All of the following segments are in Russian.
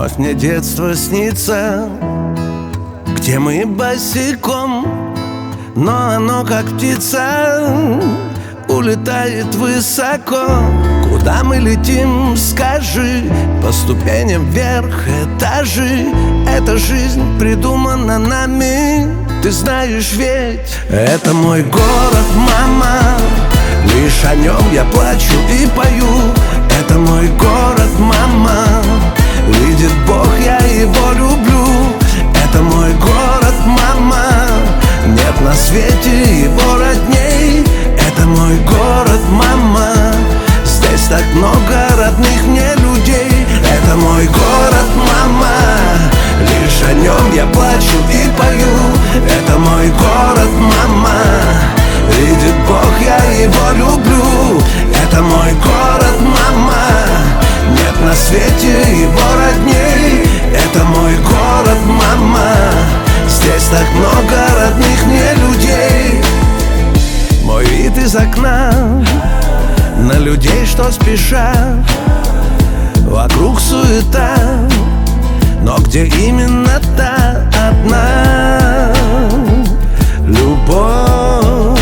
Вновь мне детство снится, где мы босиком, но оно, как птица, улетает высоко. Куда мы летим, скажи? По ступеням вверх этажи. Эта жизнь придумана нами, ты знаешь ведь. Это мой город, мама, лишь о нем я плачу и пою. Это мой город, мама, видит Бог, я его люблю. Это мой город, мама, нет на свете его родней. Это мой город, мама, здесь так много родных мне людей. Это мой город, мама, лишь о нем я плачу и пою. Это мой город, мама, видит Бог, я его люблю. Это мой город, мама, нет на свете его родней. Это мой город, мама, здесь так много родных мне людей. Мой вид из окна на людей, что спешат. Вокруг суета, но где именно та одна любовь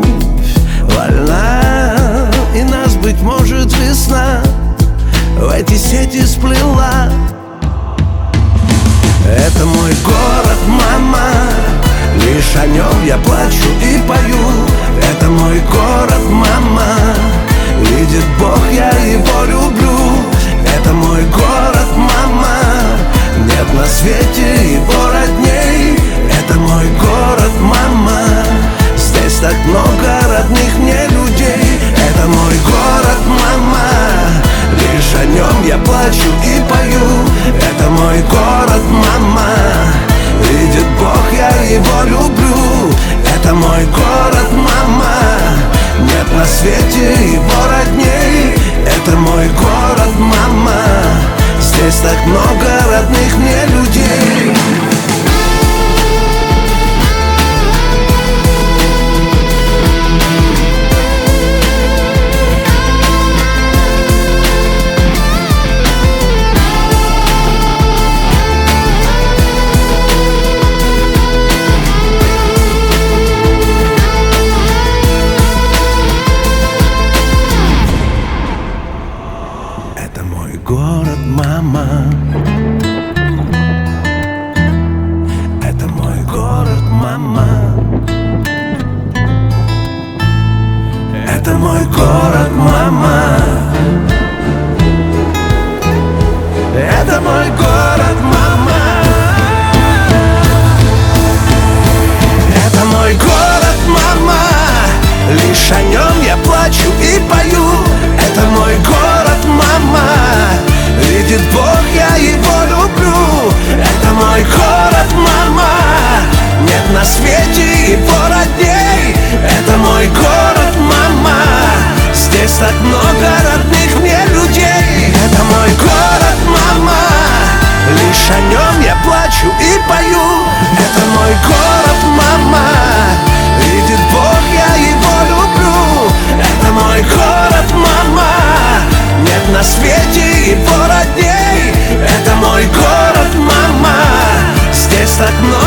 вольна, и нас, быть может, весна в эти сети сплела. Это мой город, мама, лишь о нем я плачу и пою. Это мой город, мама, видит Бог, я его люблю. Это мой город, мама, нет на свете его родней. Это мой город, мама, здесь так много родных мне людей. Это мой город, мама, лишь о нем я плачу и пою. Это мой город, мама, видит Бог, я его люблю. Это мой город, мама, нет на свете его родней. Это мой город, мама, здесь так много родных мне людей. Это мой город, мама. Это мой город, мама. Это мой город, мама. Это мой город, мама. Это мой город, мама, лишь о нем я плачу и пою. Это мой город, мама, видит Бог, я его люблю. Это мой город, мама, нет на свете его родней. Это мой город, мама, здесь так много родных мне людей. Это мой город, мама, лишь о нем я плачу и пою. Это мой город, мама, видит Бог, я его люблю. Это мой город, мама, нет на свете его родней. Это мой город, мама, здесь так много